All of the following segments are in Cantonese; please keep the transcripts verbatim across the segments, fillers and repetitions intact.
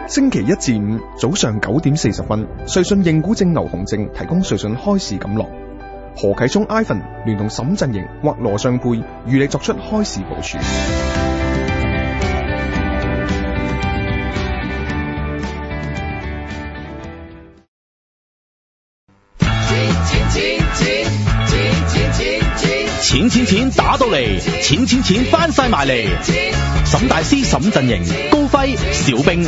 星期一至五早上九點四十分，瑞信認股證劉鴻正提供瑞信開市錦囊。何啟聰 Ivan 聯同沈振盈或羅尚佩與你作出開市部署。 錢錢錢打到嚟，錢錢錢翻晒埋嚟。沈大師、沈振盈、高輝、小兵。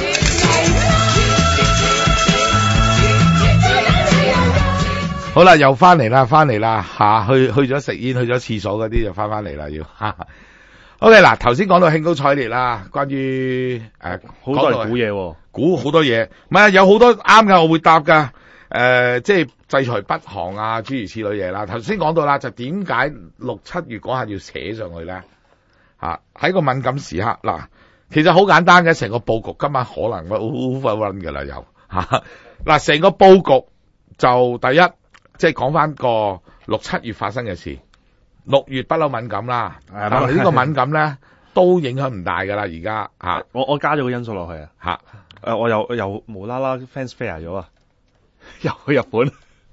好啦，又翻嚟啦，翻嚟啦吓，去去咗食煙，去咗廁所嗰啲就翻翻嚟啦，要。OK 嗱，頭先講到興高采烈啦，關於誒好多人估嘢， 估好多嘢，唔係有好多啱噶，我會答噶。誒、呃，即係制裁北韓啊，諸如此類嘢啦。頭先講到啦，就點解六七月嗰下要扯上去咧？吓、啊、喺個敏感時刻嗱，其實好簡單嘅，成個布局今晚可能會好快溫噶啦，又吓嗱，成個布局就第一。即係講翻個六七月發生嘅事，六月不嬲敏感啦，但係呢個敏感咧都影響唔大噶啦，而家吓。 我我加咗個因素落去啊，吓，誒、呃，我又又無啦啦 fans fair 咗啊，又去日本，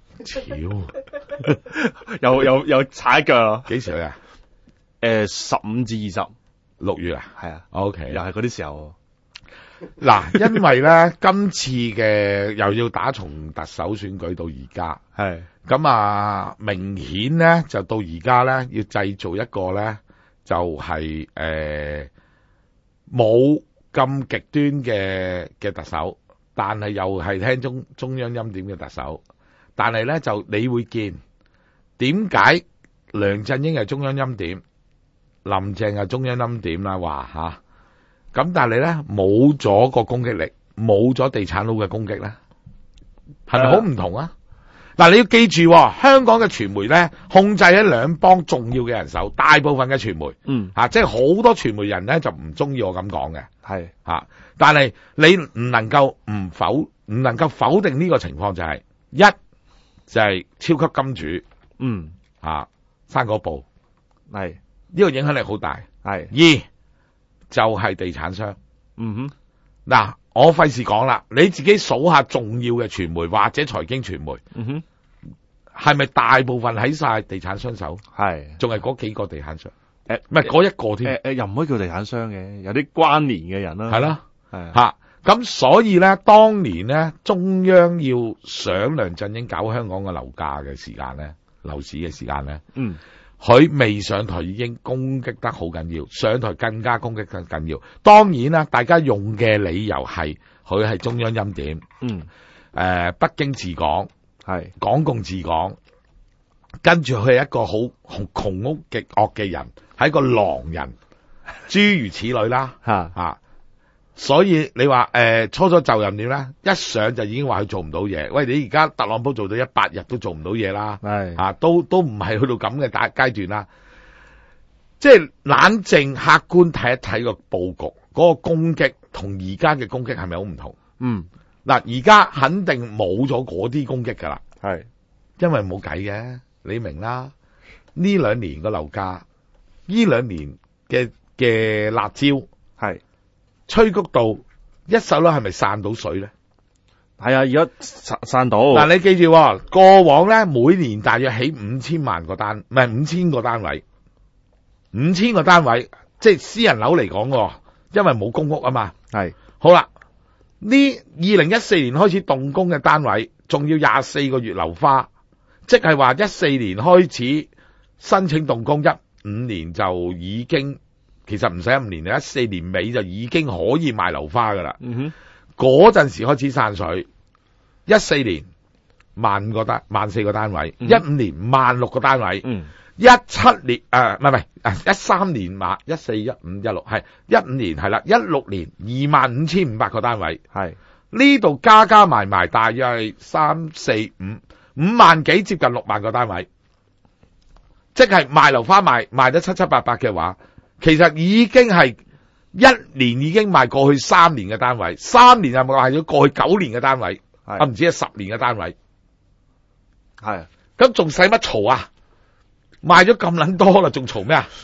超，又又又踩一腳咯。 幾時去啊？ 誒、呃，十五至二十，六月啊？ 係啊 ，OK， 又係嗰啲時候。 嗱，因為咧今次嘅又要打從特首選舉到而家，係咁啊，明顯咧就到而家咧要製造一個咧就係誒冇咁極端嘅嘅特首，但係又係聽中中央欽點嘅特首，但係咧就你會見點解梁振英係中央欽點，林鄭係中央欽點啦，話吓。咁但係咧冇咗個攻擊力，冇咗地產佬嘅攻擊咧，係咪好唔同啊？嗱、呃，你要記住、哦，香港嘅傳媒咧控制喺兩幫重要嘅人手，大部分嘅傳媒，嗯，吓、啊，即係好多傳媒人咧就唔中意我咁講嘅，係吓、啊，但係你唔能夠唔否，唔能夠否定呢個情況就係、是、一就係、是、超級金主，嗯，啊，生果報，係呢個影響力好大，係二。就係、是、地產商，嗯哼，嗱，我費事講啦，你自己數下重要嘅傳媒或者財經傳媒，嗯哼，係咪大部分喺晒地產商手？係，仲係嗰幾個地產商？誒，唔係嗰一個添，誒、呃、誒，又唔可以叫地產商嘅，有啲關聯嘅人啦，係啦，係吓，咁所以咧，當年咧，中央要想梁振英搞香港嘅樓價嘅時間咧，樓市嘅時間咧，嗯。佢未上台已經攻擊得好緊要，上台更加攻擊得緊要。當然啦，大家用嘅理由係佢係中央欽點，嗯，誒、呃，北京治港，係港共治港，跟住佢係一個好窮兇極惡嘅人，係一個狼人，諸如此類啦，吓吓。所以你話誒、呃、初初就任點咧？一上就已經話佢做唔到嘢。喂，你而家特朗普做到一百日都做唔到嘢啦，係啊，都都唔係去到咁嘅大階段啦。即係冷靜客觀睇一睇個佈局，嗰、那個攻擊同而家嘅攻擊係咪好唔同？嗯，嗱，而家肯定冇咗嗰啲攻擊噶啦，係，因為冇計嘅，你明啦。呢兩年個樓價，呢兩年嘅嘅辣椒係。催谷到一手樓係咪散到水咧？係啊，而家散散到。嗱，你記住，過往咧每年大約起五千萬個單，唔係五千個單位，五千個單位，即係私人樓嚟講，因為冇公屋啊嘛。係。好啦，呢二零一四年開始動工嘅單位，仲要廿四個月樓花，即係話一四年開始申請動工，一五年就已經。其實唔使一五年，一四年尾就已經可以賣樓花噶啦。嗯哼，嗰陣時開始散水，一四年萬個單，萬四個單位，一、嗯、五年萬六個單位，嗯，一七年誒唔係唔係，一三年萬一四一五一六係一五年係啦，一六年二萬五千五百個單位，係呢度加加埋埋大約係三四五五萬幾，接近六萬個單位，即係賣樓花賣賣得七七八八嘅話。其實已經係一年已經賣過去三年嘅單位，三年又賣咗過去九年嘅單位，啊唔止係十年嘅單位，係咁仲使乜嘈啊？賣咗咁撚多啦，仲嘈咩啊？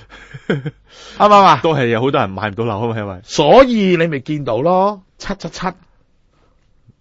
啱唔啱啊？都係有好多人買唔到樓啊嘛，係咪？所以你咪見到咯，七七七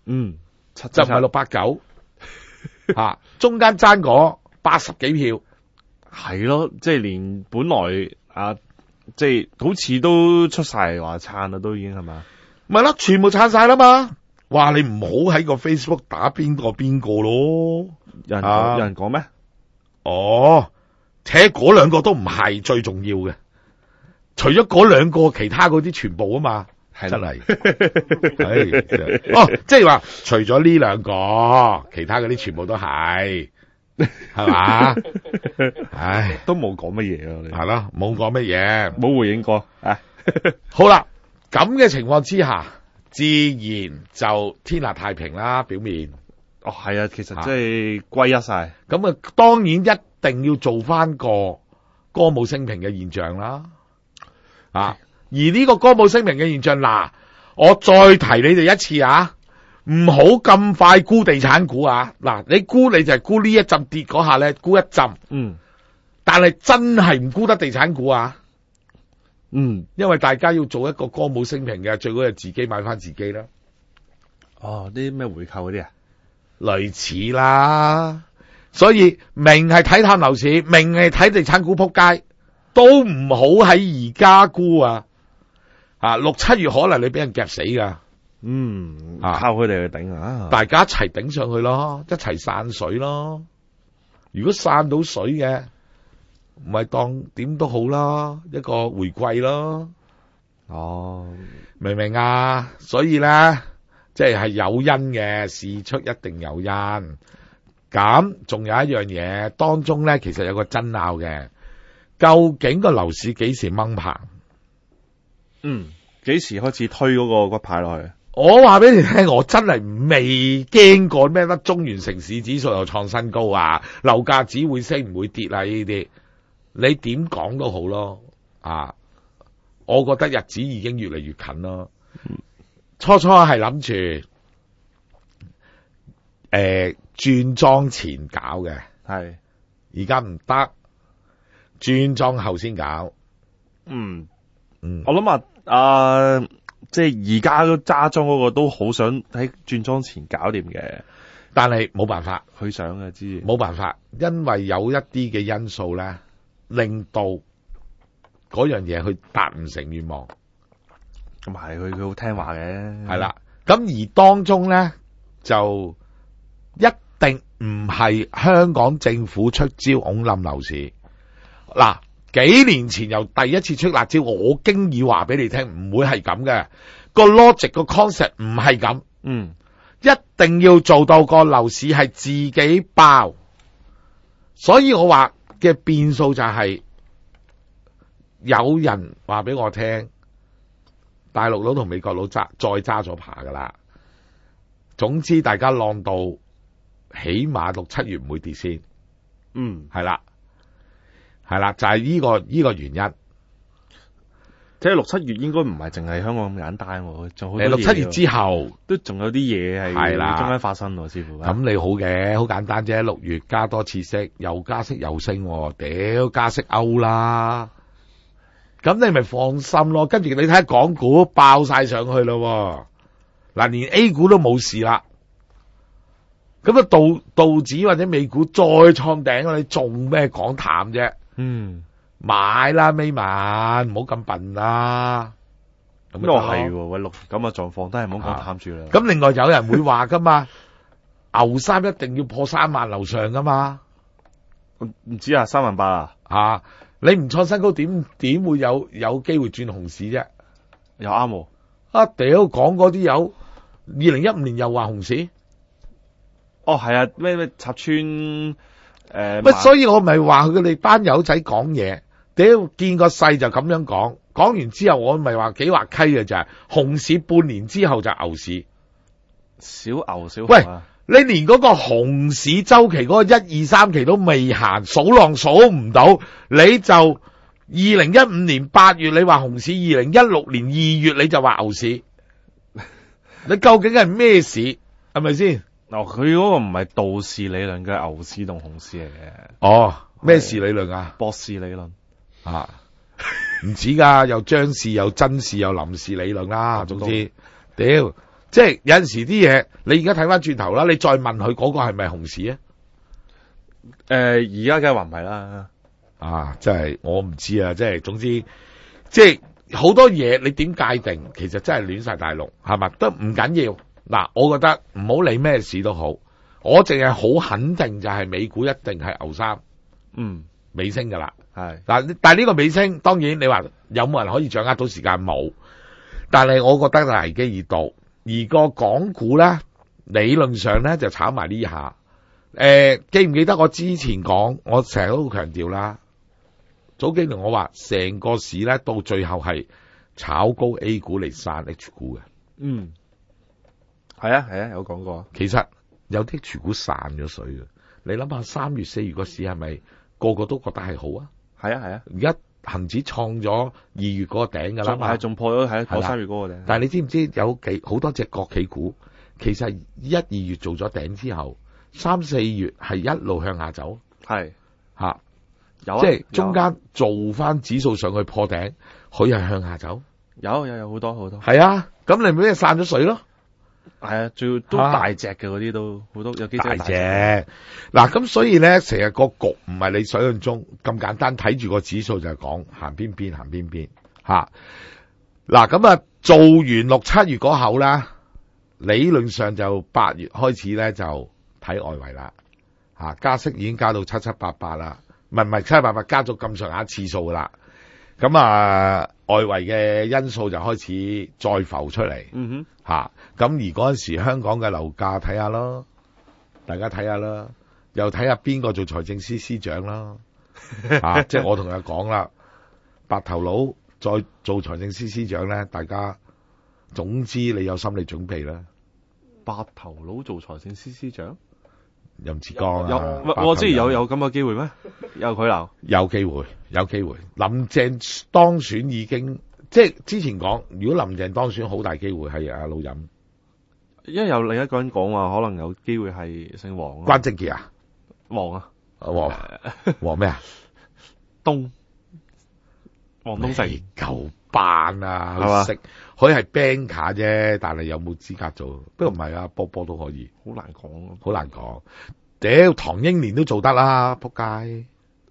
嗯， 就唔係六八九吓，中間爭嗰八十幾票， 係咯，即係連本來啊，即係好似都出晒話撐啦，都已經係嘛？ 咪咯，全部撐晒啦嘛！話你唔好喺個 Facebook 打邊個邊個咯， 有人講、 啊、 有人講咩？ 哦，且嗰兩個都唔係最重要嘅，除咗嗰兩個，其他嗰啲全部啊嘛， 係真係，係哦，即係話除咗呢兩個，其他嗰啲全部都係，係嘛？唉， 都冇講乜嘢啊，你係咯，冇講乜嘢， 冇回應過啊。 好啦，咁嘅情況之下，自然就天下太平啦，表面。 哦，係啊，其實即係歸一晒。 咁啊，當然一定要做翻個歌舞升平嘅現象啦。啊，而呢個歌舞升平嘅現象，嗱，我再提你哋一次啊，唔好咁快沽地產股啊。嗱，你沽你就係沽呢一陣跌嗰下咧，沽一陣。 嗯。但係真係唔沽得地產股啊。 嗯， 因為大家要做一個歌舞升平嘅，最好係自己買翻自己啦。 哦，啲咩回購嗰啲啊？ 類似啦，所以明係睇淡樓市，明係睇地產股撲街，都唔好喺而家沽啊！啊，六七月可能你俾人夾死噶， 嗯， 啊、 靠佢哋去頂啊！ 大家一齊頂上去咯，一齊散水咯。如果散到水嘅，唔係當點都好啦，一個回饋咯。 哦， 明唔明啊？所以咧。即係有因嘅，事出一定有因。咁仲有一樣嘢，當中咧其實有個爭拗嘅，究竟個樓市幾時掹棚？ 嗯，幾時開始推嗰個骨牌落去？ 我話俾你聽，我真係未驚過咩得中原城市指數又創新高啊，樓價只會升唔會跌啊呢啲，你點講都好咯。啊，我覺得日子已經越嚟越近咯。嗯初初係諗住誒轉莊前搞嘅， 係而家唔得，轉莊後先搞。 嗯嗯， 我諗啊，啊，即係而家都揸莊嗰個都好想喺轉莊前搞掂嘅， 但係冇辦法， 佢想嘅知冇辦法，因為有一啲嘅因素咧，令到嗰樣嘢去達唔成願望。 咁係佢佢好聽話嘅， 係啦。咁而當中咧就一定唔係香港政府出招拱冧樓市。嗱，幾年前由第一次出辣招，我經已話俾你聽，唔會係咁嘅。個 logic 個 concept 唔係咁， 嗯， 一定要做到個樓市係自己爆。所以我話嘅變數就係有人話俾我聽。大陸佬同美國佬揸再揸咗爬噶啦，總之大家浪到起碼六七月唔會跌先， 嗯， 係啦，係啦，就係呢個呢個原因。 即係六七月應該唔係淨係香港咁簡單，仲好多嘢。 六七月之後都仲有啲嘢係係啦，中間發生喎，師傅。 咁你好嘅，好簡單啫。六月加多次息，又加息又升，屌加息歐啦。咁你咪放心咯，跟住你睇下港股爆晒上去咯，嗱連 A 股都冇事啦，咁啊道道指或者美股再創頂，你仲咩講淡啫？ 嗯， 買啦，尾晚唔好咁笨啦。 咁又係喎，喂六咁嘅狀況都係唔好講淡住啦。 咁另外有人會話噶嘛，牛三一定要破三萬樓上噶嘛？ 唔知啊，三萬八啊， 啊！你唔創新高，點點會有有機會轉熊市啫？ 又啱喎！ 啊屌，講嗰啲有二零一五年又話熊市， 哦係啊，咩咩插穿誒， 乜、呃、所以我咪話佢哋班友仔講嘢，屌見個勢就咁樣講，講完之後我咪話幾滑稽嘅就係熊市半年之後就牛市， 小牛小喂。你連嗰個熊市周期嗰個一二三期都未行，數浪數唔到，你就二零一五年八月你話熊市，二零一六年二月你就話牛市，你究竟係咩市？係咪先？ 嗱，佢嗰個唔係道氏理論嘅牛市同熊市嚟嘅。 哦，咩氏理論啊？ 博士理論啊，唔止噶，有張氏、有曾氏、有林氏理論啦。總之，屌即係有陣時啲嘢，你而家睇翻轉頭啦，你再問佢嗰個係咪熊市啊？ 誒，而家梗係話唔係啦。 啊，真係我唔知啊，即係總之，即係好多嘢你點界定，其實真係亂晒大陸，係咪？都唔緊要。嗱，我覺得唔好理咩事都好，我淨係好肯定就係美股一定係牛三， 嗯， 尾升噶啦。 係嗱，但係呢個尾升，當然你話有冇人可以掌握到時間冇？但係我覺得係危機已到，而個港股咧，理論上咧就炒埋呢下。誒、呃，記唔記得我之前講，我成日都強調啦，早幾年我話成個市咧到最後係炒高 A 股嚟散 H 股嘅。 嗯，係啊係啊，有講過。 其實有啲 H 股散咗水嘅，你諗下三月四月個市係咪個個都覺得係好啊？係啊係啊，而家恒指創咗二月嗰個頂㗎啦嘛， 仲破咗係破三月嗰個頂。 但係你知唔知有幾好多隻國企股，其實一二月做咗頂之後，三四月係一路向下走，係吓、啊，有、啊、即係中間做翻指數上去破頂，佢係向下走，有有有好多好多，係啊，咁你咪散咗水咯。係啊，最都大隻嘅嗰啲都好多，有幾隻大隻。嗱，咁所以咧，成日個局唔係你想象中咁簡單，睇住個指數就係講行邊邊行邊邊吓。嗱，咁啊做完六七月嗰後咧，理論上就八月開始咧就睇外圍啦吓，加息已經加到七七八八啦，唔係唔係七七八八，加咗咁上下次數啦。咁啊，外圍嘅因素就開始再浮出嚟。嗯哼。吓，咁而嗰陣時香港嘅樓價睇下咯，大家睇下啦，又睇下邊個做財政司司長啦，啊，即係我同佢講啦，白頭佬再做財政司司長咧，大家總之你有心理準備啦。白頭佬做財政司司長，任志剛啊，有，我知有有咁嘅機會咩？有佢留，有機會，有機會。林鄭當選已經。即係之前講，如果林鄭當選，好大機會係阿老任，因為有另一個人講話，可能有機會係姓黃。關正傑啊，黃啊，黃黃咩啊？東黃東城舊班啊，係嘛？佢係 banker 啫，但係有冇資格做？不過唔係啊，波波都可以。好難講，好難講。屌，唐英年都做得啦，仆街，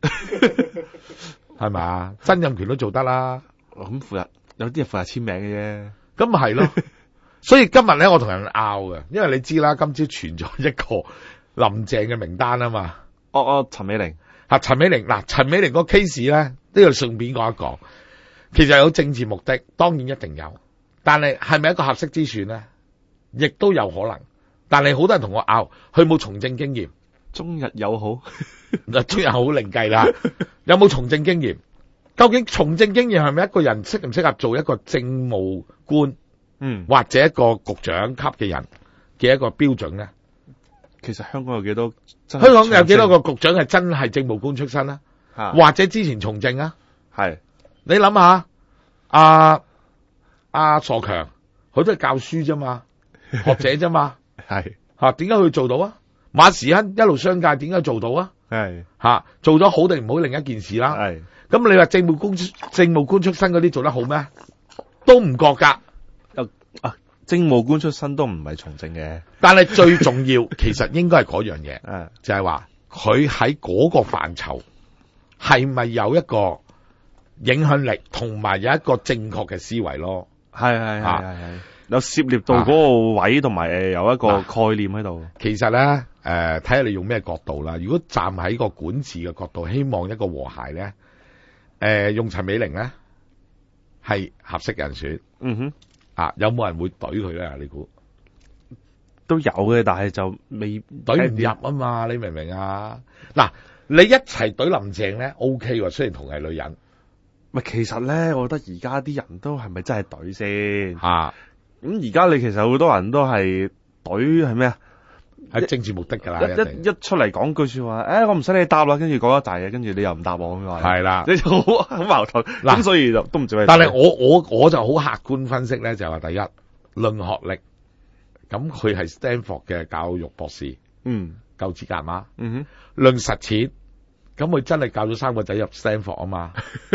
係咪？曾蔭權都做得啦。咁負責有啲係負責簽名嘅啫，咁咪係咯。所以今日咧，我同人拗嘅，因為你知啦，今朝傳咗一個林鄭嘅名單啊嘛。哦哦，陳美玲吓，陳美玲嗱，陳美玲個 case 咧，都要順便講一講。其實有政治目的，當然一定有，但係係咪一個合適之選咧？亦都有可能。但係好多人同我拗，佢冇從政經驗，中日友好嗱，中日好另計啦。有冇從政經驗？究竟從政經驗係咪一個人適唔適合做一個政務官，嗯，或者一個局長級嘅人嘅一個標準咧？其實香港有幾多？香港有幾多個局長係真係政務官出身啦？或者之前從政啊？係你諗下，阿阿傻強，佢都係教書啫嘛，學者啫嘛，係吓，點解佢做到啊？馬時亨一路商界點解做到啊？係吓，做咗好定唔好另一件事啦。係。咁你話政務官政務官出身嗰啲做得好咩？都唔覺噶。啊，政務官出身都唔係從政嘅。但係最重要，其實應該係嗰樣嘢，就係話佢喺嗰個範疇係咪有一個影響力，同埋有一個正確嘅思維咯。係係係係，有涉獵到嗰個位，同埋誒有一個概念喺度。其實咧，誒睇下你用咩角度啦。如果站喺個管治嘅角度，希望一個和諧咧。誒、呃，用陳美玲咧係合適人選，嗯哼，啊，有冇人會懟佢咧？你估都有嘅，但係就未懟唔入啊嘛？你明唔明啊？嗱，你一齊懟林鄭咧 ，OK 喎，雖然同係女人，咪其實咧，我覺得而家啲人都係咪真係懟先？吓，咁而家你其實好多人都係懟係咩啊？係政治目的噶啦，一一一出嚟講句說話，誒、哎，我唔使你答啦，跟住講一大嘢，跟住你又唔答我咁話，係啦，你就好好矛盾。嗱，咁所以就都唔知。但係我我我就好客觀分析咧，就係話第一，論學歷，咁佢係 Stanford 嘅教育博士，嗯，夠資格嘛？嗯哼，論實踐，咁佢真係教咗三個仔入 Stanford 啊嘛，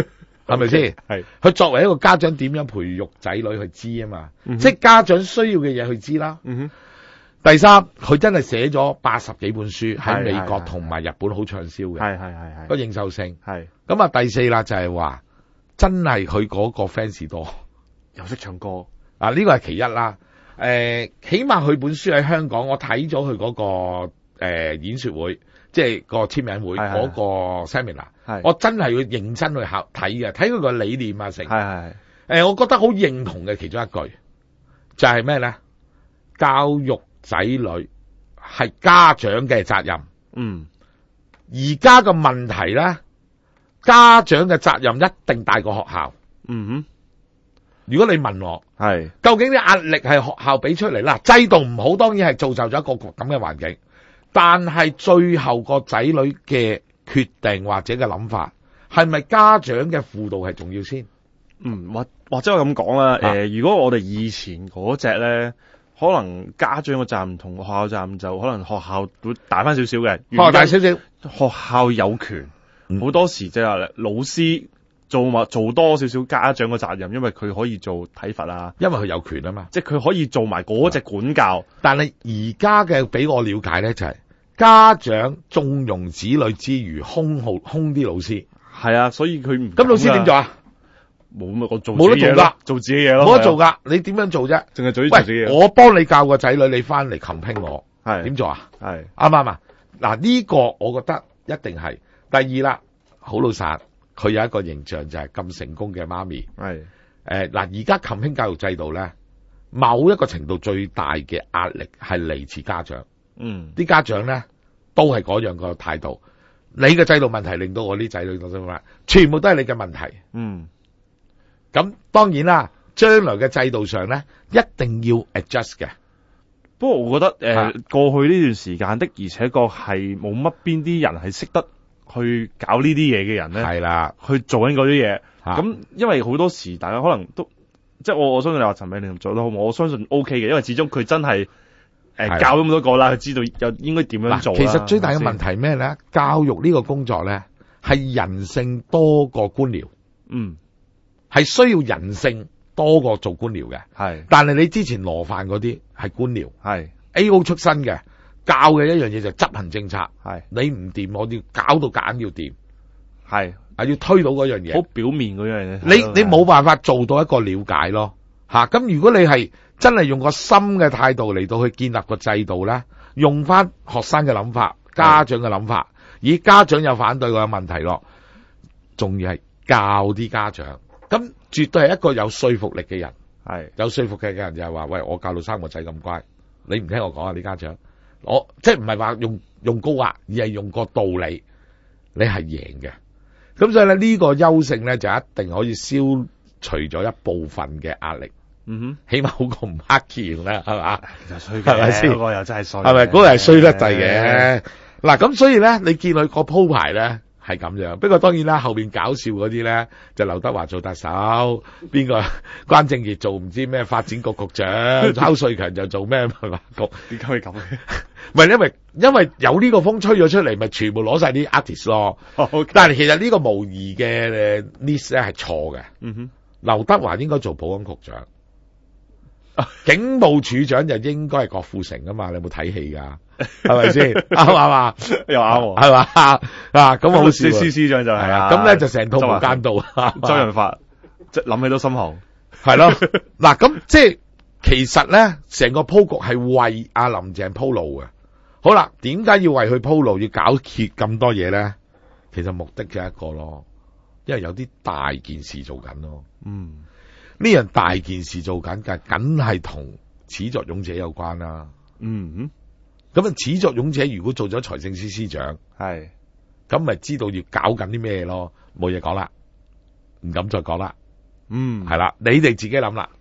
係咪先？ 係佢作為一個家長點樣培育仔女去知啊嘛， 嗯哼即係家長需要嘅嘢去知啦。 嗯哼， 第三，佢真係寫咗八十幾本書喺係美國係係同埋日本好暢銷嘅， 係係係個係認受性。 係咁啊，第四啦就係話真係佢嗰個 fans 多又識唱歌， 啊，呢個係其一啦。誒、呃，起碼佢本書喺香港，我睇咗佢嗰個誒、呃、演說會，即係個簽名會係係嗰個 seminar， 係我真係要認真去考睇嘅，睇佢個理念啊成。 係係誒、呃，我覺得好認同嘅其中一句就係咩咧？教育仔女係家長嘅責任。 嗯而家嘅問題咧，家長嘅責任一定大過學校。 嗯如果你問我， 哼，係究竟啲壓力係學校俾出嚟啦，制度唔好，當然係造就咗一個咁嘅環境。但係最後個仔女嘅決定或者嘅諗法，係咪家長嘅輔導係重要先？ 嗯，或或者我咁講啦，誒、 啊呃，如果我哋以前嗰只咧，可能家長嘅責任同學校責任就可能學校會大翻少少嘅， 學校大少少， 學校有權，好、 嗯多時即係話老師做埋做多少少家長嘅責任，因為佢可以做體罰啊， 因為佢有權啊嘛。 即係佢可以做埋嗰隻管教。 但係而家嘅俾我了解咧，就係、家長縱容子女之餘，兇號兇啲老師。 係啊，所以佢唔咁老師點做啊？ 冇乜，我做冇得做㗎自己嘢咯，做自己嘢咯， 冇得做係啊， 㗎，你點樣做啫？ 淨係做啲做自己喂， 嘢。 我幫你教個仔女，你翻嚟擒拼我， 係點做啊？ 係啱唔啱啊？嗱，呢個我覺得一定係。第二啦，好老實，佢有一個形象就係咁成功嘅媽咪。 係誒嗱，而家擒拼教育制度咧，某一個程度最大嘅壓力係嚟自家長。 嗯啲家長咧都係嗰樣個態度。你嘅制度問題令到我啲仔女咁樣，全部都係你嘅問題。 嗯咁當然啦，將來嘅制度上咧，一定要 adjust 嘅。 不過我覺得誒、呃啊過去呢段時間的而且確係冇乜邊啲人係識得去搞呢啲嘢嘅人咧， 係啦， 去做緊嗰啲嘢。 啊咁、因為好多時大家可能都即係我我相信你話陳美玲做得好，我相信 O K 嘅，因為始終佢真係誒、呃係教咗咁多個啦，佢知道又應該點樣做嗱， 啦其實最大嘅問係咪先題係咩咧？教育呢個工作咧係人性多過官僚， 嗯係需要人性多過做官僚嘅。 係但係你之前羅犯嗰啲係官僚係 ，A O 出身嘅，教嘅一樣嘢就係執行政策。 係你唔掂，我要搞到夾硬要掂， 係啊要推到嗰樣嘢。 好表面嗰樣嘢。 你你冇辦法做到一個了解咯，吓、咁如果你係真係用個深嘅態度嚟到去建立個制度咧，用翻學生嘅諗法、家長嘅諗法，而家長有反對嘅問題咯，仲要係教啲家長，咁絕對係一個有說服力嘅人， 係有說服力嘅人就係話，喂，我教到三個仔咁乖，你唔聽我講啊，啲家長，我即係唔係話用用高壓，而係用個道理，你係贏嘅。咁所以咧呢個優勝咧就一定可以消除咗一部分嘅壓力， 嗯起碼好過唔黑劍啦，係嘛？ 哼，其實衰嘅係咪先嗰個又真係衰嘅， 係咪嗰個係衰得滯嘅？嗱，咁所以咧，你見佢個鋪排咧係咁樣。不過當然啦，後邊搞笑嗰啲咧就劉德華做特首，邊個關正傑做唔知咩發展局局長，周瑞強就做咩文化局。 點解會咁嘅？ 唔係因為因為有呢個風吹咗出嚟，咪全部攞晒啲 artist 咯。 好， 但係其實呢個無疑嘅 list 咧係錯嘅。 嗯哼， 劉德華應該做保安局長，警務處長就應該係郭富城啊嘛。你有冇睇戲㗎？係咪先？啱唔啱啊？ 又啱喎。 係嘛啊？咁好笑司司啊。 司長就係係啊，咁咧就成套無間道啊。 周潤發，即係諗起都心寒。 係咯。嗱，咁即係其實咧，成個鋪局係為阿林鄭鋪路嘅。好啦，點解要為佢鋪路，要搞揭咁多嘢咧？其實目的就係一個咯，因為有啲大件事做緊咯。 嗯， 呢樣大件事做緊嘅，梗係同始作俑者有關啦。 嗯咁啊，始作俑者如果做咗財政司司長， 哼，係， 咁咪知道要搞緊啲咩咯？冇嘢講啦，唔敢再講啦。 嗯， 係啦，你哋自己諗啦。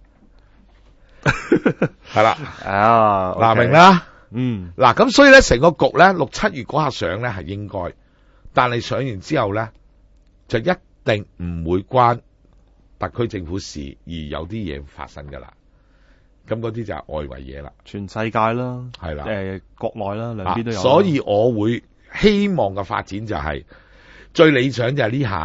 係啦， 啊， 嗱明，啦。 嗯， 嗱，咁所以咧，成個局咧，六七月嗰下上咧係應該，但係上完之後咧，就一定唔會關特區政府事，而有啲嘢發生噶啦。咁嗰啲就係外圍嘢啦， 全世界啦， 係啦， 誒，國內啦，兩邊都有啦。 啊所以我會希望嘅發展就係、最理想就係呢下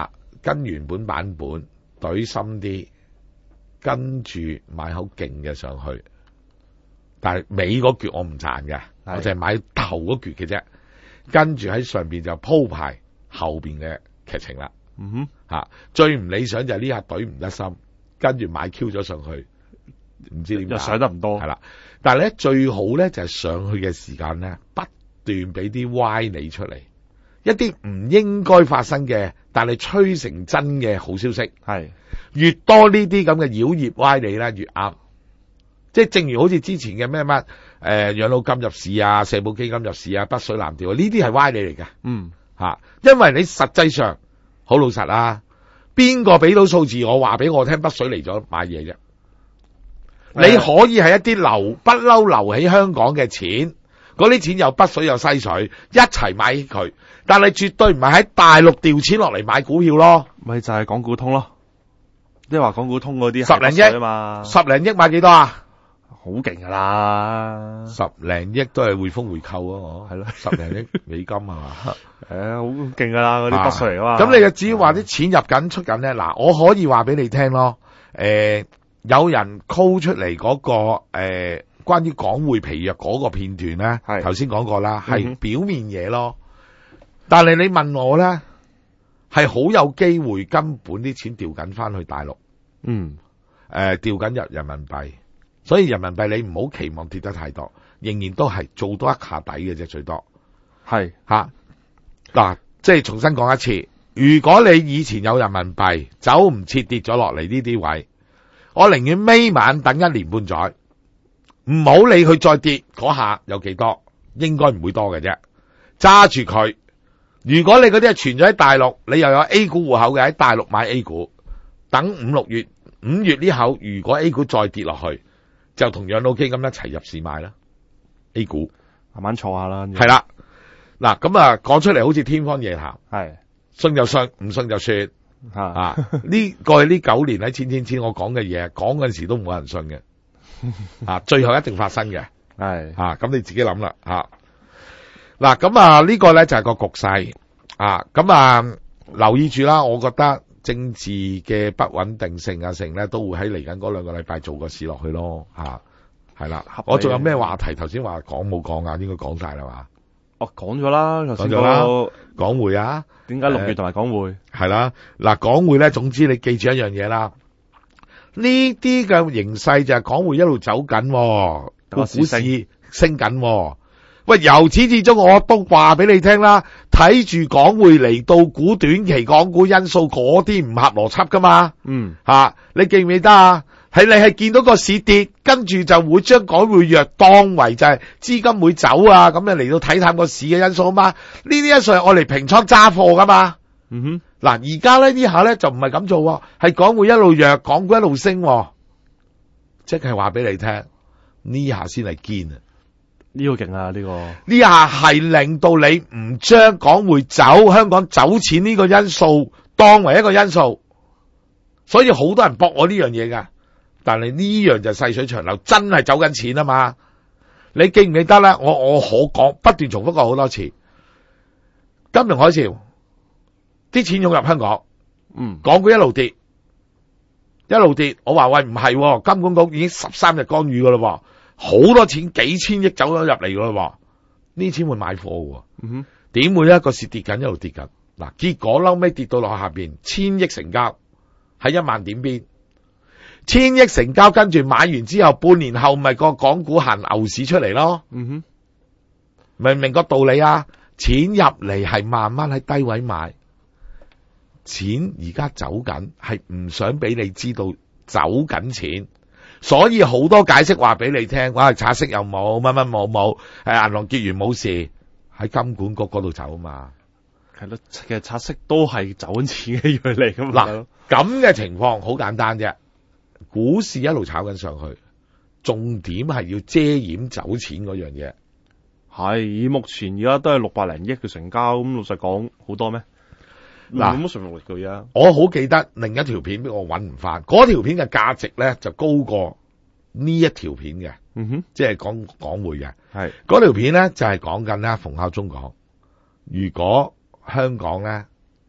跟原本版本懟深啲，跟住買好勁嘅上去，但係尾嗰橛我唔賺嘅，我淨係買頭嗰橛嘅啫，跟住喺上邊就鋪排後邊嘅劇情啦。 嗯哼， 吓、啊、最唔理想就係呢下懟唔得深，跟住買 Q 咗上去，唔知點解又上得唔多， 係啦。但係咧最好咧就係、是、上去嘅時間咧，不斷俾啲歪理出嚟，一啲唔應該發生嘅，但係吹成真嘅好消息， 係越多呢啲咁嘅妖孽歪理咧越啱。即係正如好似之前嘅咩乜誒養老金入市啊、社保基金入市啊、北水南調啊，呢啲係歪理嚟嘅。 嗯吓、啊，因為你實際上好老實啊，邊個俾到數字我話俾我聽北水嚟咗買嘢啫？你可以係一啲留不嬲留喺香港嘅錢，嗰啲錢又北水又西水，一齊買佢，但係絕對唔係喺大陸調錢落嚟買股票咯。 咪就係港股通咯，即係話港股通嗰啲十零億啊嘛， 十零億買幾多啊？ 好勁噶啦， 十零億都係匯豐回購啊，我係咯， 十零億美金係嘛？ 誒，好勁噶啦，嗰啲北水嚟噶嘛。 咁你就至於話啲錢入緊出緊咧，嗱，我可以話俾你聽咯。誒，有人 call 出嚟嗰個誒，關於港匯疲弱嗰個片段咧， 係頭先講過啦，係嗯哼表面嘢咯。但係你問我咧，係好有機會根本啲錢調緊翻去大陸， 嗯， 誒，調緊入人民幣。所以人民幣你唔好期望跌得太多，仍然都係做多一下底嘅啫，最多係吓。嗱、啊，即係重新講一次，如果你以前有人民幣走唔切跌咗落嚟呢啲位，我寧願尾晚等一年半載，唔好理佢再跌嗰下有幾多，應該唔會多嘅啫。揸住佢，如果你嗰啲係存咗喺大陸，你又有 A 股戶口嘅喺大陸買 A 股，等五六月五月呢口，如果 A 股再跌落去，就同養老基金一齊入市買啦 ，A 股慢慢坐下啦。 係啦，嗱咁啊講出嚟好似天方夜譚， 係信就信，唔信就算吓啊！呢過去呢九年喺千千千我講嘅嘢，講嗰陣時都冇人信嘅，啊最後一定發生嘅， 係啊咁你自己諗啦，吓嗱咁啊呢個咧就係個局勢啊，咁啊留意住啦，我覺得。政治嘅不穩定性啊，成咧都會喺嚟緊嗰兩個禮拜做個市落去咯，吓係啦。我仲有咩話題？頭先話講冇講啊？應該講晒啦嘛。 哦，講咗啦，頭先講咗啦個港匯啊， 點解六月同埋港匯係啦。嗱，港匯咧，總之你記住一樣嘢啦。呢啲嘅形勢就係港匯一路走緊，個股市升緊。喂，由始至終我都話俾你聽啦，睇住港匯嚟到估短期港股因素嗰啲唔合邏輯噶嘛。 嗯吓、啊，你記唔記得啊？係你係見到個市跌，跟住就會將港匯弱當為就係資金會走啊，咁樣嚟到睇淡個市嘅因素啊嘛。呢啲因素係我嚟平倉揸貨噶嘛。 嗯哼， 嗱，而家咧呢下咧就唔係咁做，係港匯一路弱，港股一路升，即係話俾你聽，呢下先係堅啊！ 呢個勁啊！呢個呢下係令到你唔將港匯走香港走錢呢個因素當為一個因素，所以好多人搏我呢樣嘢噶。但係呢樣就細水長流，真係走緊錢啊嘛！你記唔記得咧？我我可講不斷重複過好多次，金融海嘯，啲錢湧入香港， 嗯， 港股一路跌，一路跌。我話喂唔係，金管局已經十三日干預噶啦。好多錢幾千億走咗入嚟噶咯，呢錢會買貨喎。 嗯哼， 點會一個市跌緊一路跌緊？嗱，結果嬲尾跌到落下邊，千億成交喺一萬點邊，千億成交跟住買完之後，半年後咪個港股行牛市出嚟咯。 嗯哼， 明唔明個道理啊？錢入嚟係慢慢喺低位買，錢而家走緊係唔想俾你知道走緊錢。所以好多解釋話俾你聽，哇！拆息又冇，乜乜冇冇，係銀行結餘冇事，喺金管局嗰度走啊嘛。 係咯，其實拆息都係走緊錢嘅一樣嚟噶嘛。 嗱，咁嘅情況好簡單啫，股市一路炒緊上去，重點係要遮掩走錢嗰樣嘢。 係，以目前而家都係六百零億嘅成交，咁老實講好多咩？ 嗱， 冇乜信服力嘅啊！ 我好記得另一條片，俾我揾唔翻，嗰條片嘅價值咧就高過呢一條片嘅， 嗯哼， 即係講港匯嘅。 係嗰條片咧就係講緊啦，馮孝忠講，如果香港咧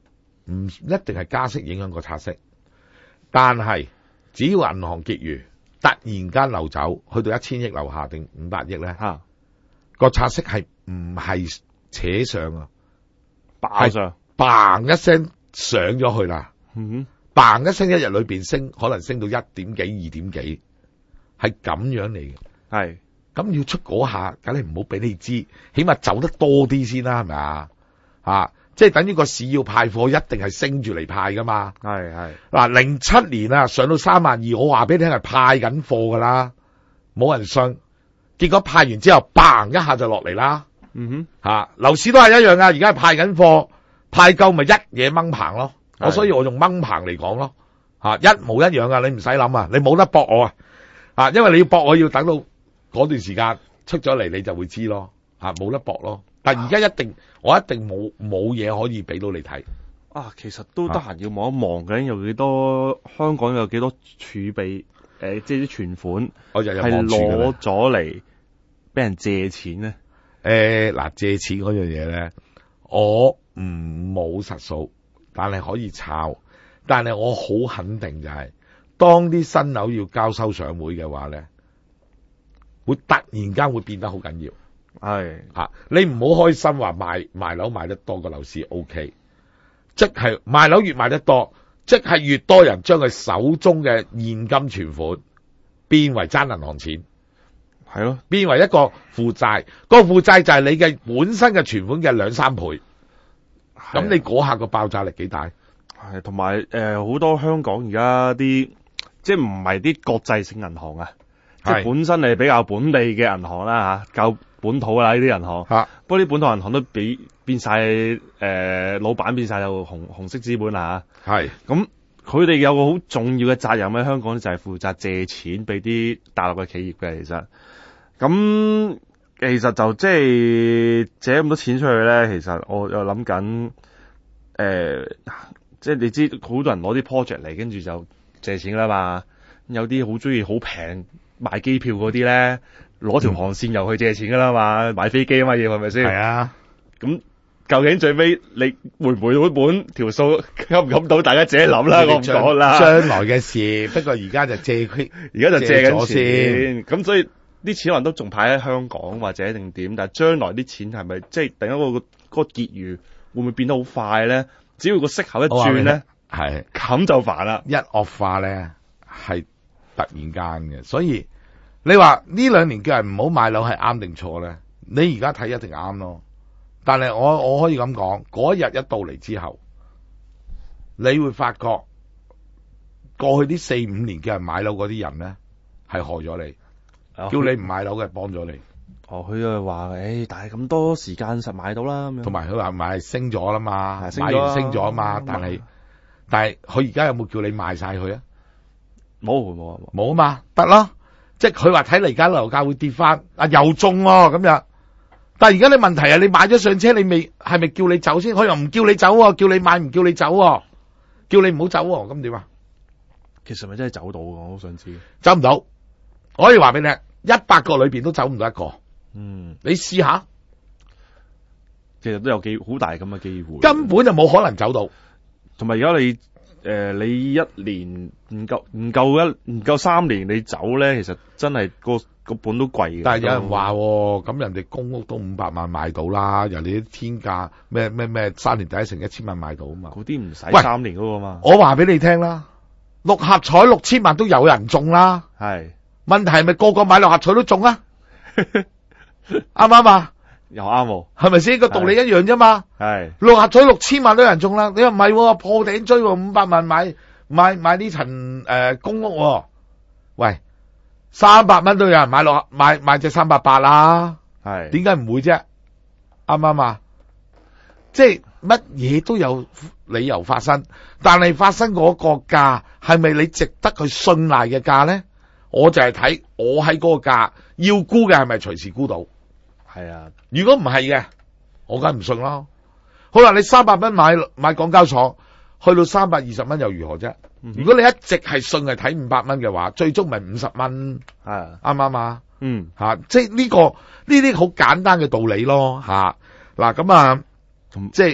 唔一定係加息影響個拆息，但係只要銀行結餘突然間流走，去到一千億樓下定五百億咧， 嚇個拆息係唔係扯上啊？ 爆上， 嘭一聲上咗去啦， 嗯嘭一聲一日裏邊升，可能升到一點幾、二點幾，係咁樣嚟嘅。 哼，係咁要出嗰下，梗係唔好俾你知，起碼走得多啲先啦，係咪啊？啊，即係等於個市要派貨，一定係升住嚟派噶嘛。 係係嗱，零七年啊，上到三萬二，我話俾你聽係派緊貨噶啦，冇人信。結果派完之後，嘭一下就落嚟啦。 嗯吓，樓市都係一樣噶，而家係派緊貨，派夠咪一嘢掹棚咯。 係我所以我用掹棚嚟講咯，吓一模一樣啊，你唔使諗啊，你冇得搏我啊，啊，因為你要搏我要等到嗰段時間出咗嚟，你就會知咯，吓冇得搏咯。但而家一定，我一定冇冇嘢可以俾到你睇。 哼，啊，其實都得閒要望一望緊有幾多香港有幾多儲備，誒、呃，即係啲存款我日日係望住㗎啦攞咗嚟俾人借錢咧。 誒，嗱、借錢嗰樣嘢咧，我唔冇實數，但係可以抄。但係我好肯定就係、當啲新樓要交收上會嘅話咧，會突然間會變得好緊要。 係啊！你唔好開心話賣賣樓賣得多個樓市 O K，即係賣樓越賣得多，即係越多人將佢手中嘅現金存款變為爭銀行錢， 係咯， 變為一個負債。個負債就係你嘅本身嘅存款嘅兩三倍。咁你嗰下個爆炸力幾大？ 係同埋誒好多香港而家啲即係唔係啲國際性銀行啊，即係係本身係比較本地嘅銀行啦嚇，夠本土啦呢啲銀行。 嚇不過啲本土銀行都俾變晒誒、呃、老闆變晒有紅紅色資本啦嚇。 係咁佢哋有個好重要嘅責任喺香港就係負責借錢俾啲大陸嘅企業嘅，其實咁其實就即係借咁多錢出去咧，其實我又諗緊誒，即係你知好多人攞啲 project 嚟，跟住就借錢啦嘛。有啲好中意好平買機票嗰啲咧，攞條航線又去借錢噶啦嘛，買飛機啊嘛要係咪先？ 係啊， 咁究竟最尾你回唔回到本條數，冚唔冚到？大家自己諗啦，我唔講啦。 將來嘅事，不過而家就借佢， 而家就借緊咗先。 錢，咁所以啲錢可能都仲派喺香港或者定點，但係將來啲錢係咪即係突然間嗰個嗰個結餘會唔會變得好快咧？只要個息口一轉咧， 係咁就煩啦。 一惡化咧係突然間嘅，所以你話呢兩年叫人唔好買樓係啱定錯咧？你而家睇一定啱咯。但係我我可以咁講，嗰日一到嚟之後，你會發覺過去呢四五年叫人買樓嗰啲人咧係害咗你， 叫叫你唔買樓嘅幫咗你。 哦，佢就話誒，但係咁多時間實買到啦咁樣。 同埋佢話買升咗啦嘛， 係升咗買完升咗啊嘛， 嗯但係但係佢而家有冇叫你賣晒佢啊？ 冇冇啊冇。 冇啊嘛，得咯，即係佢話睇嚟而家樓價會跌翻，啊又中喎咁樣。但係而家你問題係你買咗上車，你未係咪叫你走先？佢又唔叫你走喎，叫你買唔叫你走喎，叫你唔好走喎，咁點啊？ 其實咪真係走到㗎，我好想知。 走唔到，我可以話俾你聽，一百個裏邊都走唔到一個。 嗯， 你試下， 其實都有機好大咁嘅機會。 根本就冇可能走到。 同埋而家你誒、呃、你一年唔夠唔夠一唔夠三年你走咧，其實真係個個本都貴嘅。 但係有人話喎，咁人哋公屋都五百萬賣到啦，人哋啲天價咩咩咩三年第一成一千萬賣到啊嘛。 嗰啲唔使喂三年嗰個嘛。 我話俾你聽啦，六合彩六千萬都有人中啦。 係問題係咪個個買六合彩都中啊？啱唔啱啊？ 又啱喎。 係咪先個道理一樣啫嘛？ 係六合彩六千萬都有人中啦，你又唔係喎，破頂追喎，五百萬買買買呢層誒公屋喎。喂，三百蚊都有人買落買買隻三百八啦。 係點解唔會啫？啱唔啱啊？即係乜嘢都有理由發生，但係發生嗰個價係咪你值得去信賴嘅價咧？我就係睇我喺嗰個價要沽嘅係咪隨時沽到？ 係啊。 如果唔係嘅，我梗係唔信咯。好啦，你三百蚊買買港交所，去到三百二十蚊又如何啫？ 嗯、 如果你一直係信係睇五百蚊嘅話，最終咪五十蚊？ 係啱唔啱啊？ 嗯吓、啊，即係呢、這個呢啲好簡單嘅道理咯吓。嗱咁啊，即係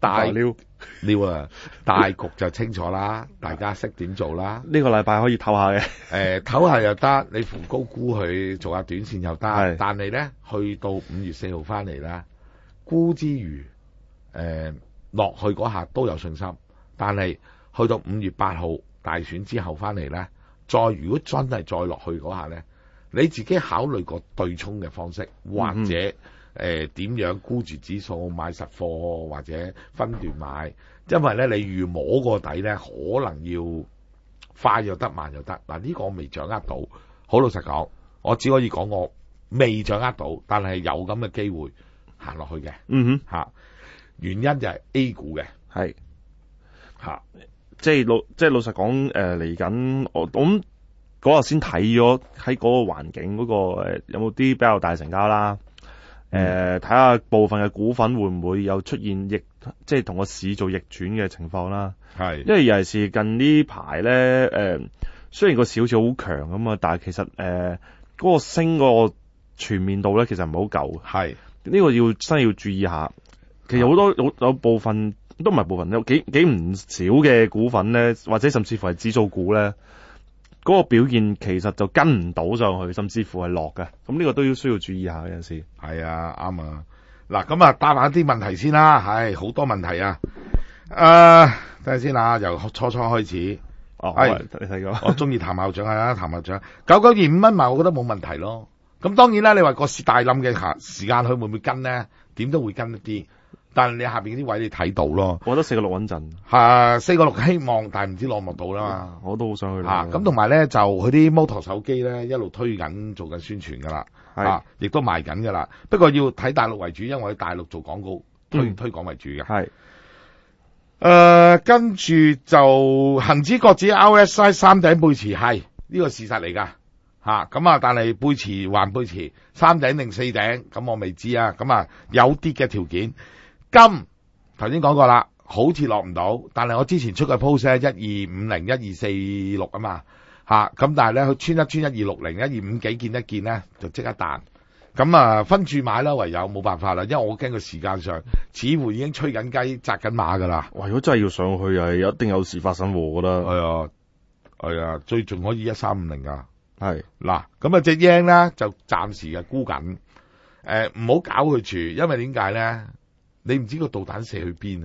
大撩撩啊，大局就清楚啦，大家識點做啦。 呢個禮拜可以唞下嘅。 誒，唞下又得，你扶高沽佢做下短線又得。 係但係咧，去到五月四號翻嚟啦，沽之餘，誒落去嗰下都有信心。但係去到五月八號大選之後翻嚟咧，再如果真係再落去嗰下咧，你自己考慮個對沖嘅方式，或者誒點樣沽住指數買實貨，或者分段買，因為咧你預摸個底咧，可能要快又得，慢又得。嗱，呢個我未掌握到，好老實講，我只可以講我未掌握到，但係有咁嘅機會行落去嘅。 嗯哼， 嚇，原因就係 A 股嘅係嚇。 即係老即係老實講，誒嚟緊我我諗嗰日先睇咗喺嗰個環境嗰、嗰個誒、呃、有冇啲比較大成交啦。誒睇下部分嘅股份會唔會有出現逆，即係同個市做逆轉嘅情況啦。 係， 因為尤其是近呢排咧，誒、呃、雖然個市好似好強咁啊，但係其實誒嗰、呃嗰個升嗰個全面度咧，其實唔係好夠。 係呢個要真係要注意下。其實好多有有部分都唔係部分，有幾幾唔少嘅股份咧，或者甚至乎係指數股咧。嗰個表現其實就跟唔到上去，甚至乎係落嘅。咁呢個都要需要注意下嘅有陣時。 係啊，啱啊。嗱，咁啊，答下啲問題先啦。係好多問題啊。誒、呃，等陣先啊，由初初開始。 哦， 係你睇過。 我中意譚校長啊，譚校長九九二五蚊買，我覺得冇問題咯。咁當然啦，你話個市大冧嘅下時間，佢會唔會跟呢？點都會跟一啲。但係你下邊啲位你睇到咯。 我覺得四個六穩陣。 係四個六希望，但係唔知攞唔到啦嘛。 我都好想去。 嚇，咁同埋咧就佢啲摩托手機咧一路推緊做緊宣傳㗎啦。啊，亦都賣緊㗎啦。不過要睇大陸為主，因為我喺大陸做廣告推、嗯、推廣為主嘅。係。誒、呃，跟住就恒指國指 R S I 三頂背馳係呢、呢個事實嚟㗎。嚇，咁啊，但係背馳還背馳，三頂定四頂，咁我未知啊。咁啊，有啲嘅條件。金頭先講過啦，好似落唔到，但係我之前出嘅 post 咧，一二五零、一二四六啊嘛，吓，咁但係咧佢穿一穿一二六零、一二五幾見一見咧，就即刻彈，咁啊分住買啦，唯有冇辦法啦，因為我驚個時間上似乎已經吹緊雞、紮緊馬噶啦。 哇！如果真係要上去，係一定有事發生喎，我覺得。 係啊，係啊，最盡可以一三五零啊。 係嗱，咁啊隻 yen 咧就暫時嘅沽緊，誒唔好搞佢住，因為點解咧？你唔知個導彈射去邊啊！